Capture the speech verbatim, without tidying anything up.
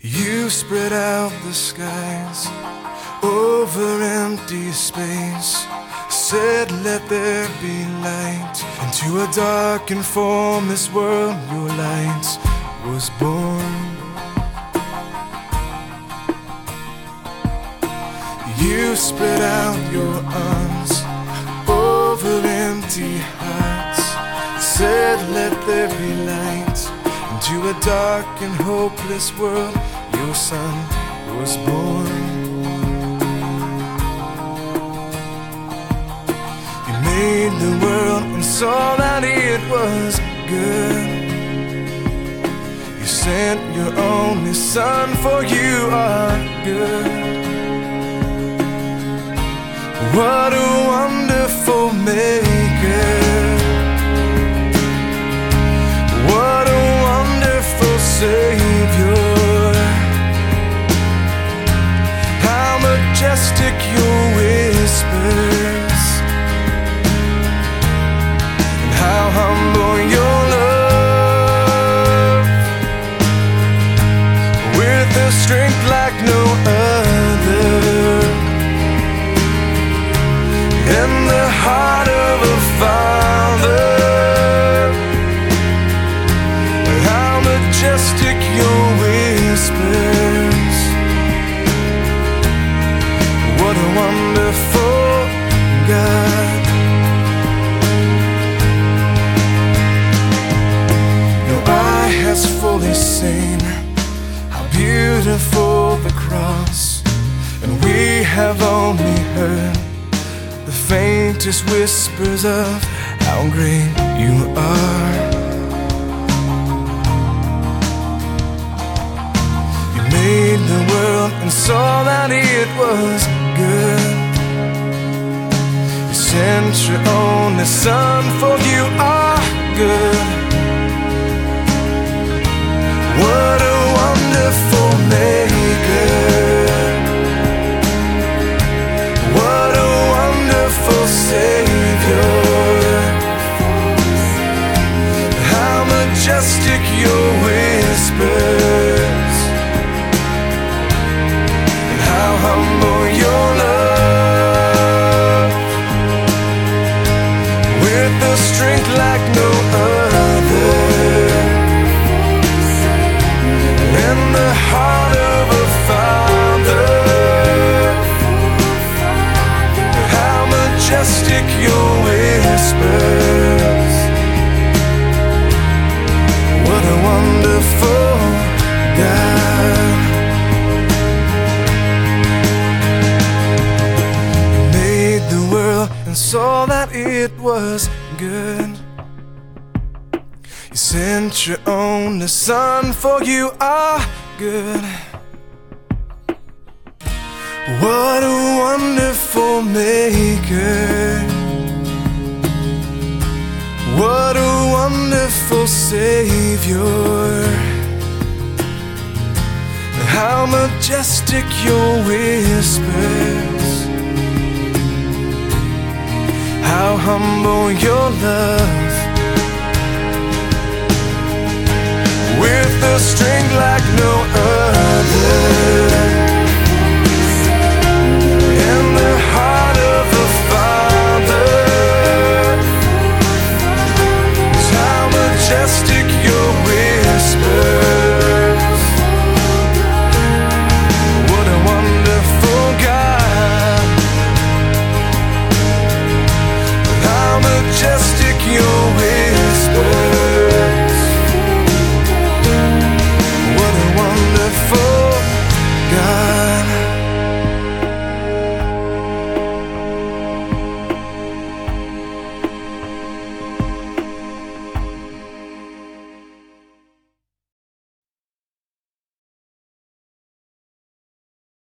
You spread out the skies over empty space, said let there be light. Into a dark and formless world your light was born. You spread out your arms over empty hearts, said let there be light. Into a dark and hopeless world your son was born. You made the world and saw that it was good. You sent your only son, for you are good. What a wonderful maker. What a wonderful Savior. How majestic your whispers, and how humble your love, with a strength like no other, in the heart of a father. How majestic your whispers. What a wonderful God. No eye has fully seen how beautiful the cross, and we have only heard the faintest whispers of how great you are. You made the world and saw that it was good. You sent your only son, for you are good. What a wonderful maker. What a wonderful Savior. How majestic your whispers, and how humble your love, with a strength like no other, in the heart of a father. Majestic your whispers. What a wonderful God. You made the world and saw that it was good. You sent your only son, for you are good. What a wonderful maker. What a wonderful Savior. How majestic your whispers. How humble your love, with a strength like